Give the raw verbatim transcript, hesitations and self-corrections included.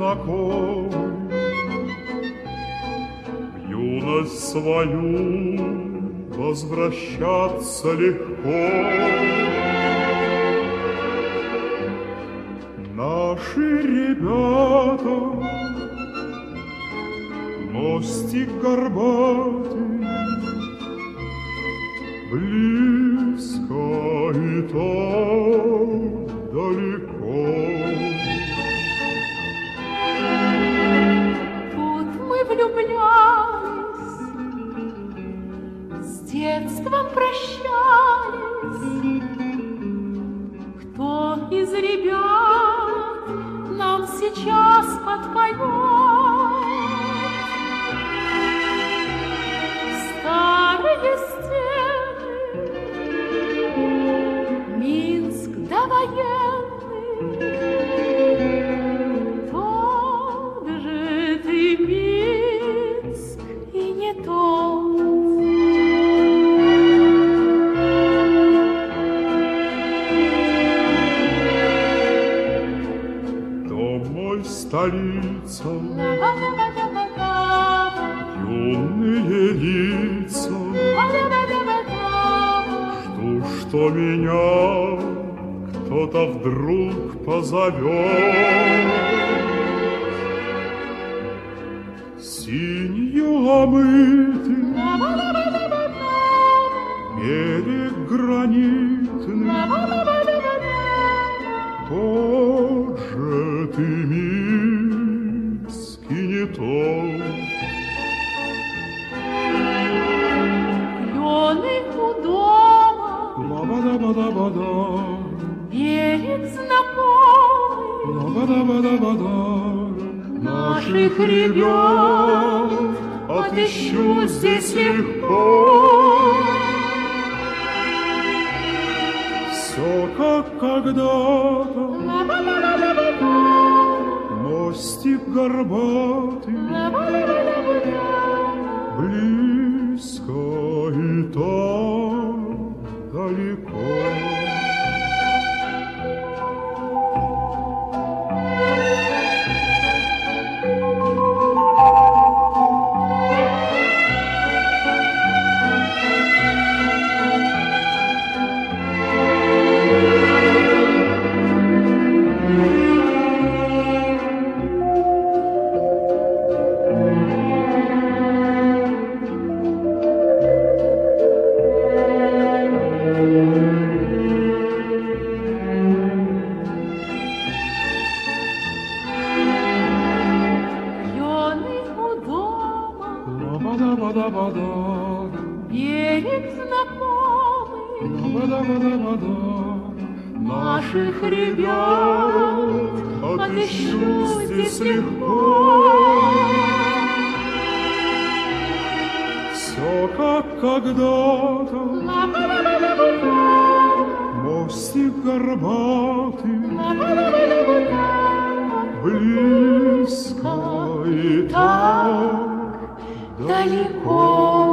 знакомый, в юность свою возвращаться легко. Наши ребята, мостик горбатый, близко и так далеко. Тут мы влюблялись, с детством прощались. Кто из ребят нам сейчас подпоет? Старые стены, Минск довоенный, тот же ты, Минск, и не тот. Столица, юные лица, жду, что меня кто-то вдруг позовет. Синью омытый берег гранитный, тот же ты, Минск, и не тот. Клены у дома, ла-ба-да-ба-да-ба-да, берег знакомый, ла-ба-да-ба-да-ба-да, наших ребят отыщу здесь легко. Все как когда-то, мостик горбатый, близко и так далеко. Берег знакомый, наших ребят отыщу здесь легко. Все как когда-то, мостик горбатый, близко и так далеко.